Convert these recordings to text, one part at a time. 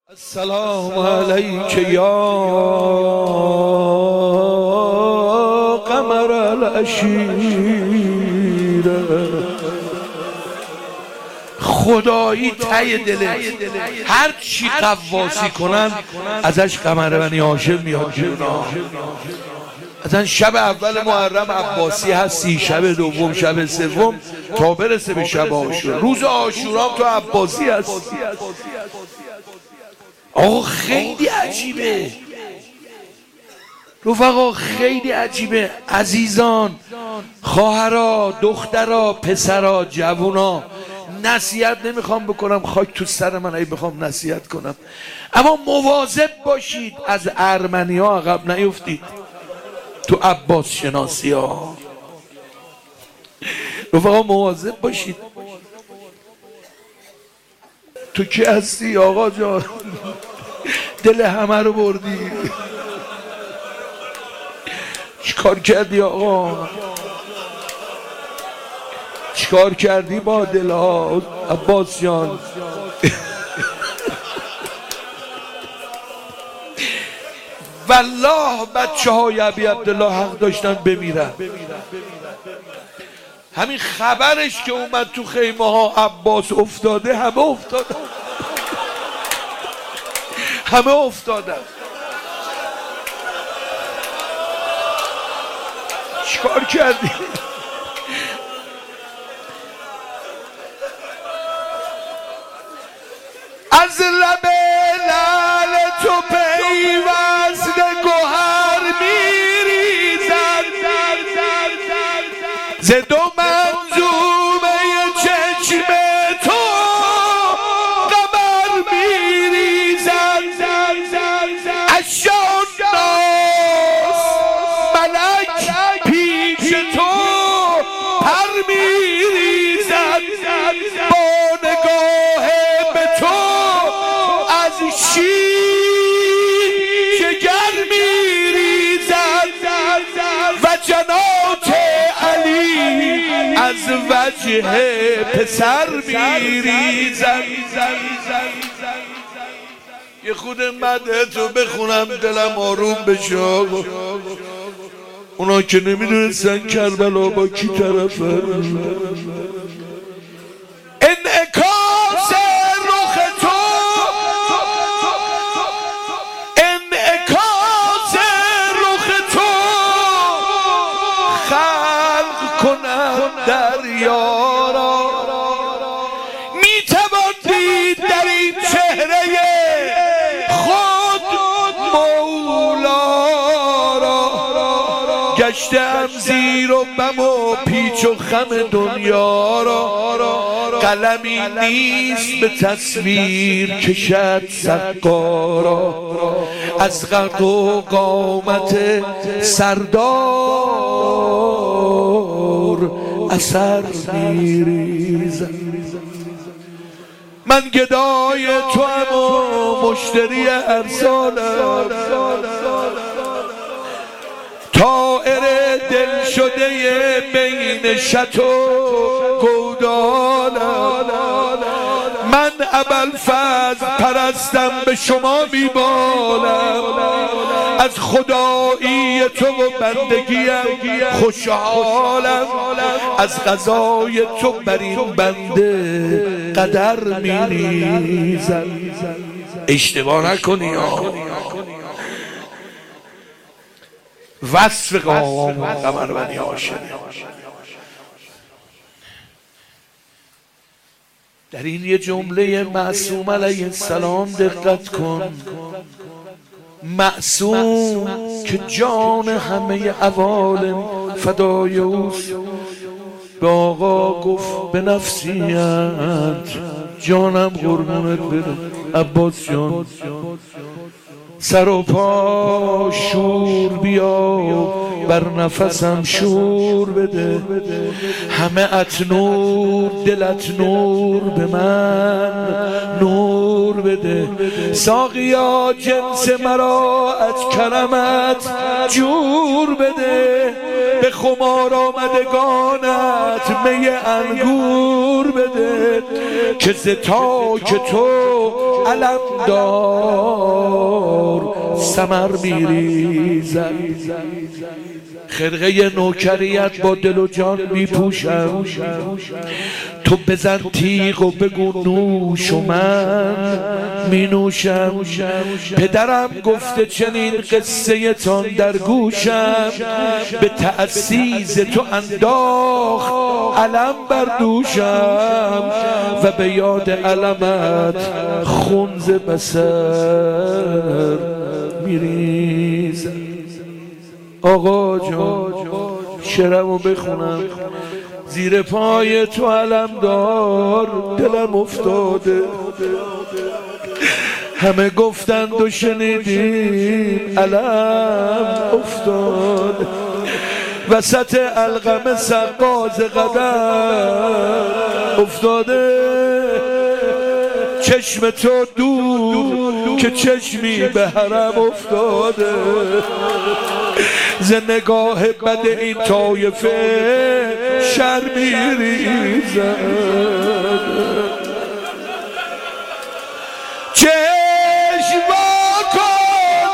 السلام علیک یا قمر العشیر. خدایی ته دله هر چی قواسی کنن ازش قمر بنی هاشم میاد بیرون. اصلا شب اول محرم عباسی هستی، شب دوم، شب سوم، تا برسه به شب عاشورا. روز عاشورا تو عباسی هست. آقا خیلی عجیبه رفقا، خیلی عجیبه. عزیزان، خواهرا، دخترا، پسرا، جوونا، نصیحت نمیخوام بکنم، خاک تو سر من ای بخوام نصیحت کنم، اما مواظب باشید از ارمنی ها عقب نیفتید تو عباس شناسی ها. رفقا مواظب باشید. تو کی هستی آقا جان؟ دل همه رو بردی. چیکار کردی آقا؟ چیکار کردی با دل ها عباس جان؟ والله بچه های ابی عبدالله حق داشتن بمیرن. همین خبرش که اومد تو خیمه ها عباس افتاده، همه افتادن، همه افتادن. چیکار کردی؟ از لب لعل تو پیوست گوهر میریزد، ز دو منظومه چشم تو قمر میریزد. از شاناس ملک پیش تو پر میریزد، با نگاه به تو از شیر شکر میریزد، و جنات علی از وجه پسر میریزد. یه خود مده تو بخونم دلم آروم بشه. اونا که نمیدونستن کربلا با کی طرفه. انعکاس رخ تو، انعکاس رخ تو خلق کند دریا را. میتوان دید در این چهره خود مولا را. گشتم زیر و بم و پیچ و خم دنیا را. قلمی نیست به تصویر کشد سقارا. از قد و قامت سردار اثر میریزد. من گدای تو هم و مشتری ارسالم، طائر دل شده بین شط و گودالم. من ابوالفضل پرستم به شما میبالم، از خدایی تو و بندگیم خوشحالم. از قضای تو بر این بنده قدر میریزم. اشتباه نکنی وصف قمر بنی هاشم. در این یه جمله معصوم علیه السلام دقت کن. معصوم که جان همه عوالم فدای اوست، به آقا گفت به نفسیت جانم قربونت برم. عباس جان سر و پا شور بیا، بر نفسم شور بده، همه ات نور دلت نور به من نور بده. ساقیا جنس مرا از کرمت جور بده، به خمار آمدگانت می انگور بده، که ز تاک تو علمدار ثمر میریزد. خرقه نوکریت با دل و جان میپوشم، تو بزن تیغ و بگو نوش و من می نوشم. پدرم گفته چنین قصه تان در گوشم، به تأسیس تو انداخت علم بر دوشم، و به یاد علمت خون ز بصر میریزم. آقا جان شعرمو بخونم، زیر پای تو علمدار دلم افتاده، همه گفتند و شنیدیم علم افتاده، وسط القمه سقاز قدم افتاده، چشم تو دور که چشمی به حرم افتاده، ز نگاه بد این طایفه شرمی ریزد. چشم وا کن،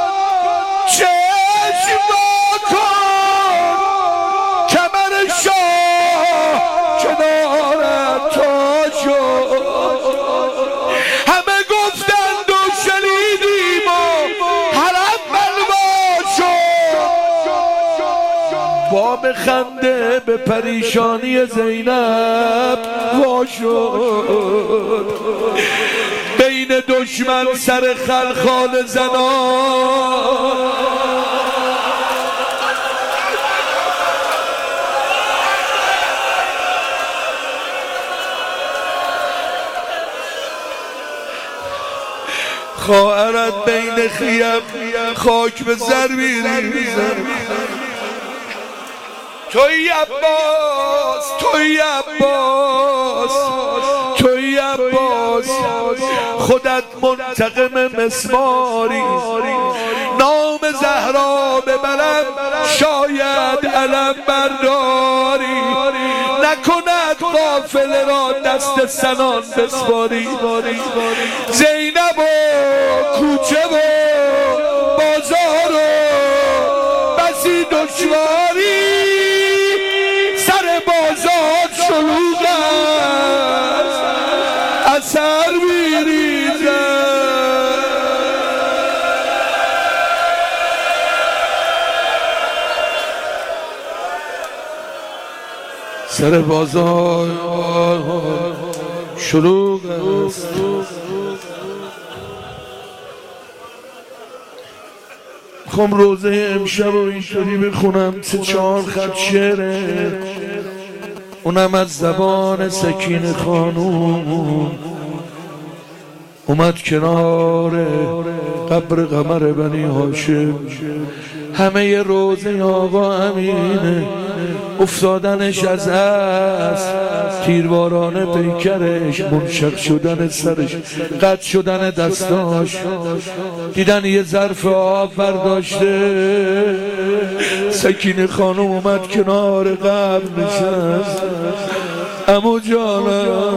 چشم وا کن، کمر شاه کنارت تا شد. همه گفتند و شنیدیم و حرم بلوا شد، باب خنده به پریشانی زینب وا شد. بین دشمن سر خلخال زنان، خواهرت بین خیم خاک به سر میریزد. توی عباس، توی عباس، توی عباس، خودت منتقم مسماری، نام زهرا ببرم شاید علم برداری، نکند قافله را دست سنان بسپاری. زینب و کوچه و بازار و بسی دشواری، سر بازار شلوغ است اثر میریزد. سر بازار شلوغ است. میخوام روزه امشب رو اینطوری بخونم، 3-4 خط شعره، اونم از زبان سکینه خانوم. اومد کنار قبر قمر بنی هاشم، همه روزه آقا امینه، افتادنش از است، تیروارانه پیکرش، منشق شدن سرش، قطع شدن دستاش. دیدن یه ظرف آب برداشته، سکینه خانم اومد کنار قبر نشست. عمو جانم،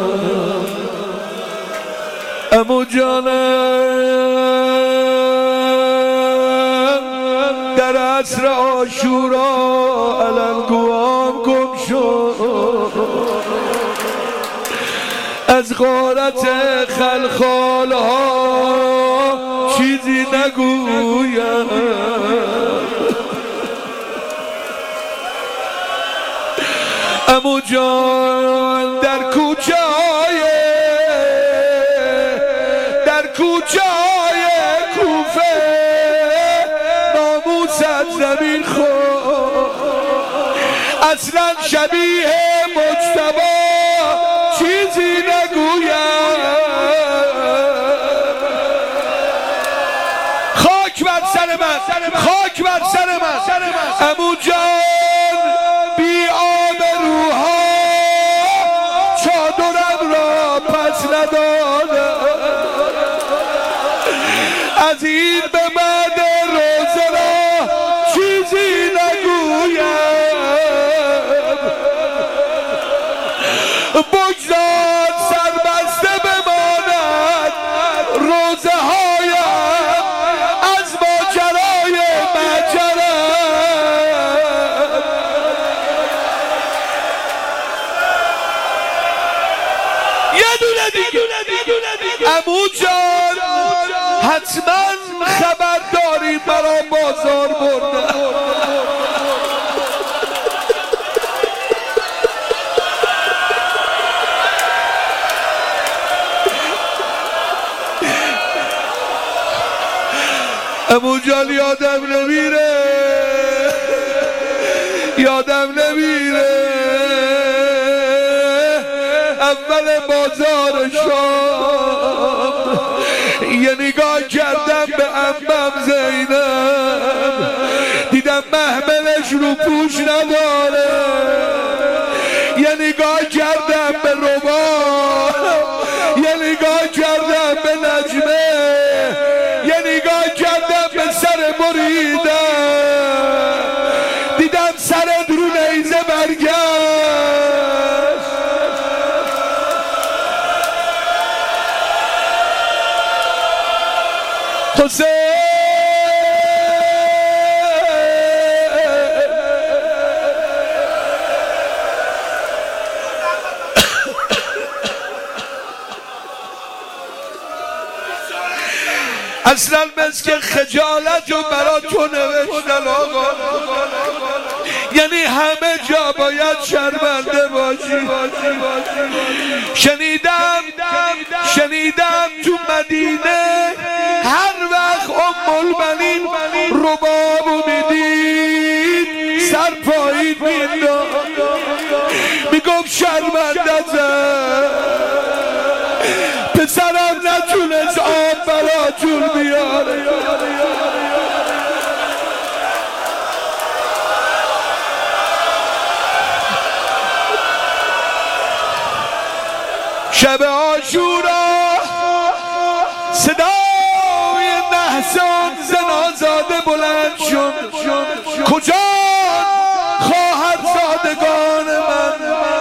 عمو جانم، در عصر عاشورا علمگوام گم شد، از غارت خلخال ها چیزی نگویم. عمو جان در کوچه کوچه‌های کوفه ناموست زمین خورد، اصلا شبیه مجتبی چیزی نگویم. خاک بر سر من، خاک بر سر من. عمو جان بی آبروها چادرم را پس ندادم، از این به بعد روزه را چیزی نگویم، بگذار سربسته بماند روزه هایم از ماجرای مجرم. یه دونه دیگه عمو جان حتما خبر دارید مرا بازار برده. عمو جان یادم نمیره اول بازار شام یه نگاه کردم به عمم زینب، دیدم محملش رو پوش نداره، یه نگاه کردم به ربا، یه نگاه کردم به نجمه، یه نگاه کردم به سر مریدم، دیدم سرت رو نیزه برگشت. حسین اصلا مسک خجالت رو برا تو نوشتن آقا، یعنی همه جا باید شرمنده باشی. شنیدم تو مدینه هر وقت ام المنین ربابو میدید سر پایید میگفت شرمنده‌ام، پسرم نتونست آب براتون بیاره. شب عاشورا صدای نحسان زنازاده بلند شد، کجا خواهد زادگان من؟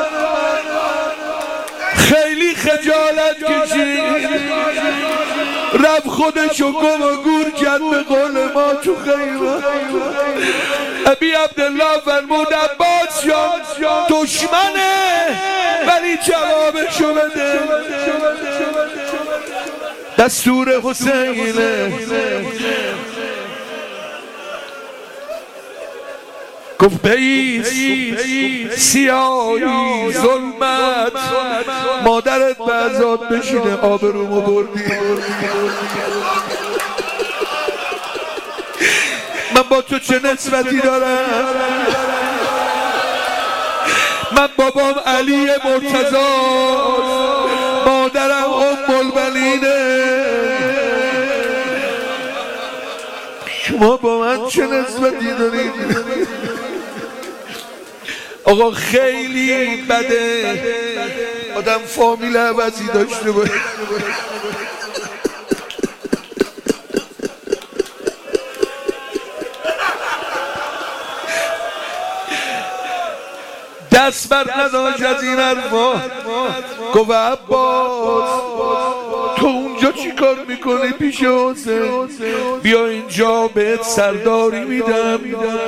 خیلی خجالت کشید، رفت خودشو گم و گور کرد به قول ما تو خیمه. ابی عبدالله فرمود عباس جان دشمنه ولی جوابشو بده، دستور حسینه. گفت بیست سیاهی ظلمت، مادرت به عذاب بشینه آبرومو بردی. من با تو چه نسبتی دارم؟ من بابام علی مرتضی، مادرم ام المنینه، شما با من چه نسبتی دارید؟ آقا خیلی بده آدم فامیل عوضی داشته باشه. دست بر نداشت از این حرفا، گفت عباس تو اونجا چی کار میکنی پیش حسین؟ بیا اینجا بهت سرداری میدم،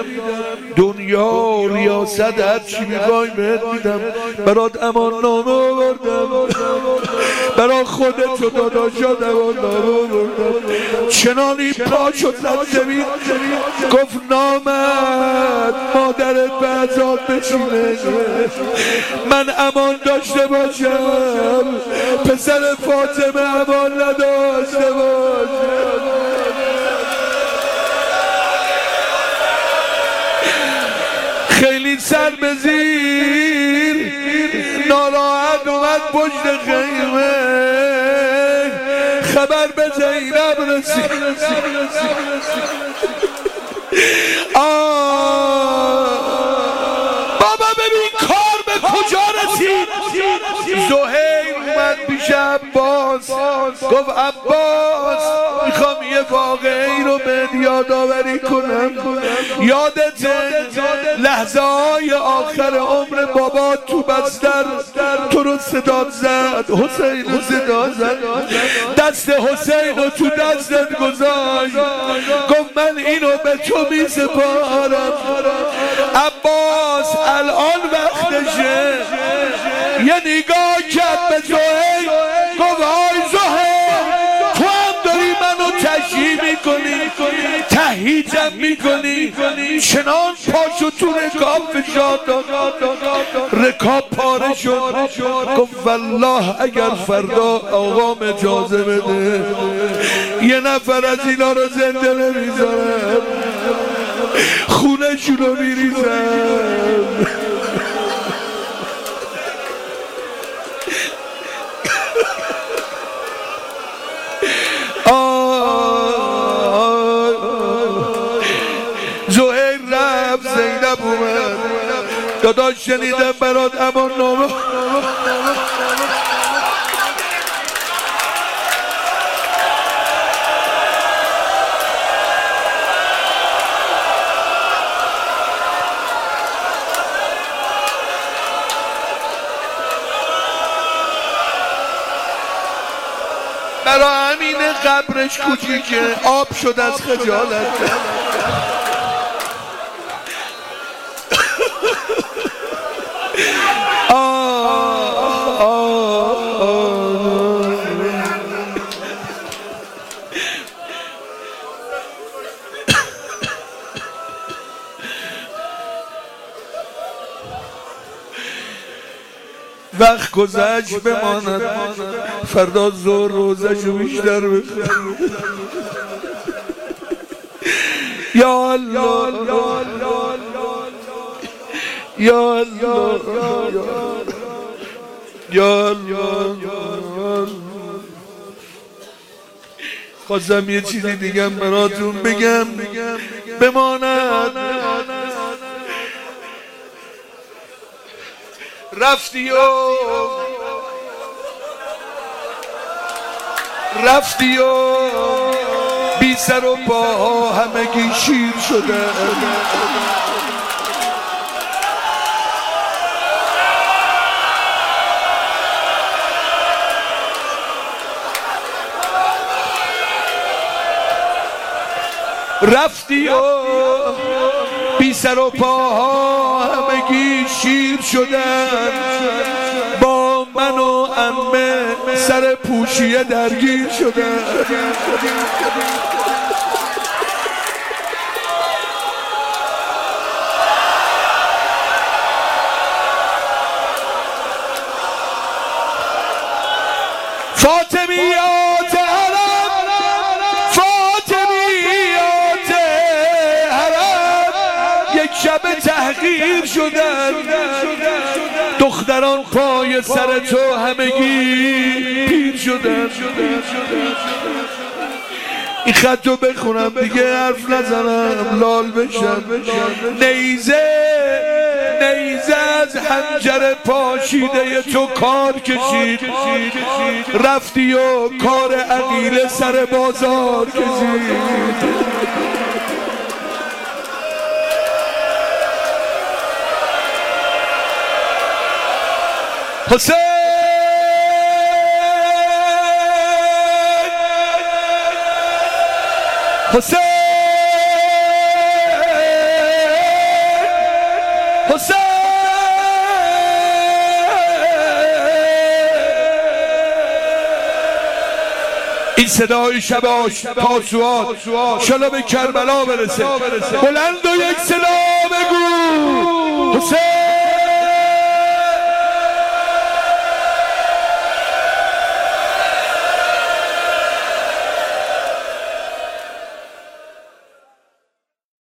دنیا ریاست هر چی میخوای بهت میدم، برات امان نامه آوردم، برا خودت و داداشات امان نامه آوردم. چنانی پا شد زد زمین، گفت نامد مادرت به عذاب بشینه، من امان داشته باشم، پسر فاطمه امان نداشته باشم. خیلی سر به زیر ناراحت اومد پشت خیمه، خبر به زینب رسید. بابا ببین کار به کجا رسید. زهیر اومد پیش عباس گفت عباس میخوام یه واقعی رو به یادآوری کنم. یادت لحظه های آخر عمر بابا تو بستر تو رو صدا زد، حسین رو صدا زد، دست حسین رو تو دستت گذاشت، گفت من اینو به تو میسپارم. عباس الان وقتشه. یه نگاه کرد به زهیر گفت آی زهیر تو هم داری منو تشییع میکنی، تهییجم میکنی. چنان پاشو تو رکاب فشار داد، رکاب پاره شد. گفت والله اگر فردا آقام اجازه بده یه نفر از اینا رو زنده نمیذارم، خونشون رو میریزم. زهیر رفت، زینب اومد. داداش شنیدم برات امان نامه. برا همین قبرش کوچیکه، آب شد از خجالت. وقت گذشت بماند، فردا زور روزشو بیشتر بخواه. یا الله یا الله یا الله. خواستم یه چیزی دیگه براتون بگم بماند. رفتی و بی سر و پاها همگی شیر شده. رفتی و بی سر و پاها همگی شیر شدن، با من و عمه سر پوشیه درگیر شدن. فاطمیات حرم، فاطمیات حرم یک شب تحقیر شدن. دختران پای سر تو همگی پیر شدن. این خطو بخونم دیگه حرف نزنم لال بشم. نیزه از حنجر پاشیده تو کار کشید، رفتی و کار عقیله سر بازار کشید. حسین حسین حسین این صدای شباش تاسوعات شلا به کربلا برسه. بلند و یک صدا بگو